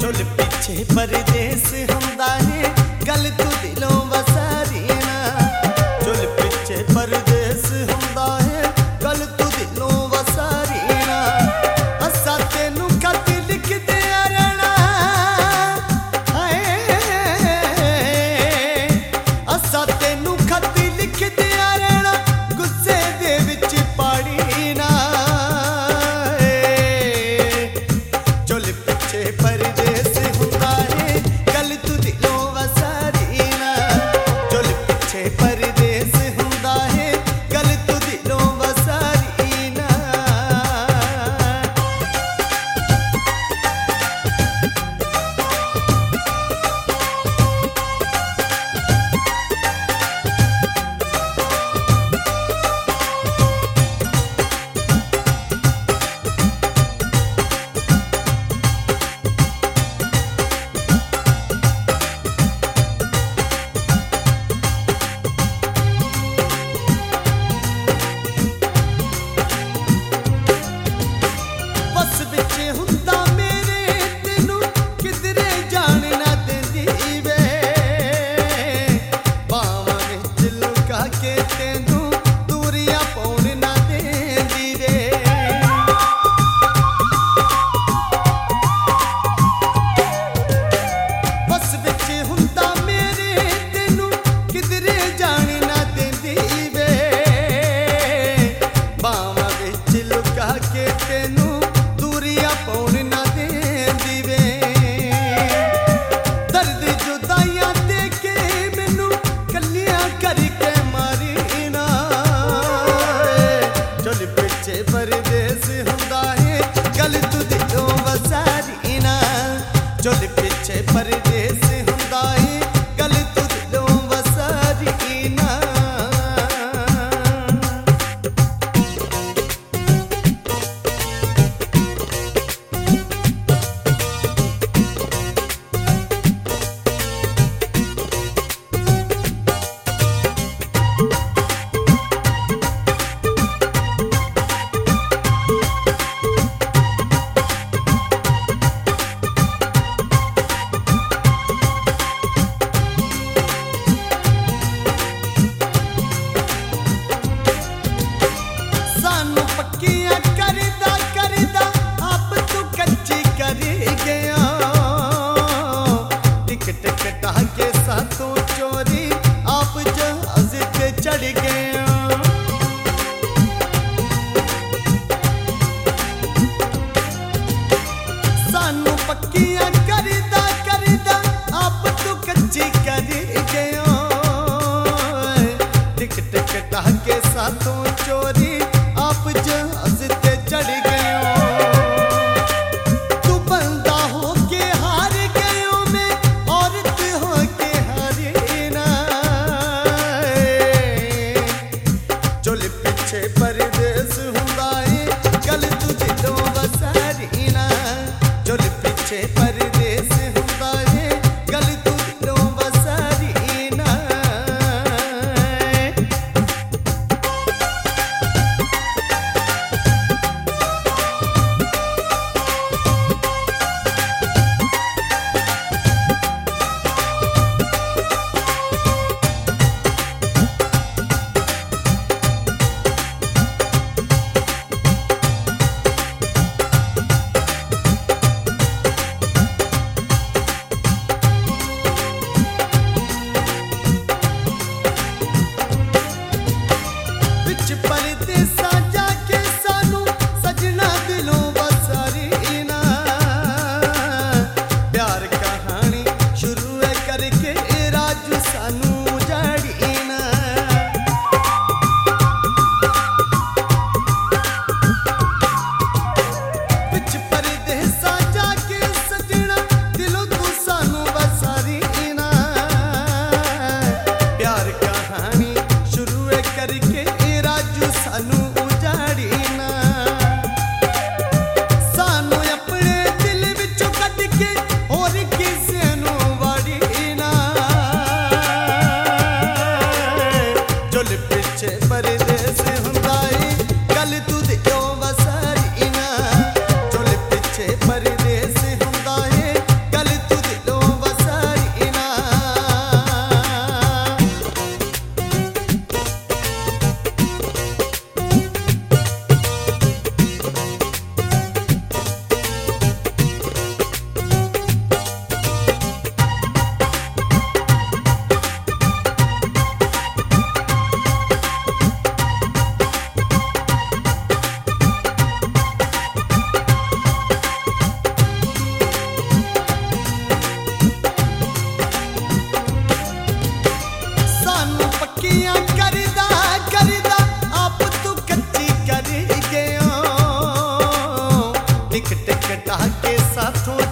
चुल पिछे परदेस हुंदा है गल तू दिलों वसारी ना। चुल पिछे परदेस हुंदा है गल तू दिलों वसारी ना। असा तेनू खत लिख दिया रहना असा तेनू खत लिख दिया रहना गुस्से दे विच पाड़ी ना। चुल पिछे परदेस हुंदा है गल तू दिलों वसारी ना। चुल पिछे परदेस हुंदा है गल तू दिलों वसारी ना। बस विच हुंदा मेरे तेनू किधरे जान ना देंदी वे। बावां विच लुका के तेनू दूरियां पाउण ना देंदी वे। बस विच हुंदा मेरे तेनू किधरे जान ना देंदी वे। बावां विच लुका के तेनू दूरियां पाउण ना देंदी वे। दर्द जुदाइयां दे के मैनू कलियां करके मारी ना। चुल पिछे परदेस हुंदा है गल तू दिलों वसारी ना। चुल पिछे परदेस हुंदा है गल तू दिलों वसारी ना। सानू पक्कियां करदा करदा आप तू कच्ची कर गया। टिकट कटा के साथों चोरी आप जहाज पे चढ़ गया। सानू पक्कियां करदा करदा आप तू कच्ची कर गया। टिकट कटा के साथों चोरी आप जहाज पे चढ़ गयो। तू बंदा हो के हार गयो मैं औरत हो के हारी ना। चुल पिछे परदेस हुंदा है गल तू दिलों वसारी ना। चुल पिछे परदेस हुंदा है गल तू दिलों वसारी ना। के साथों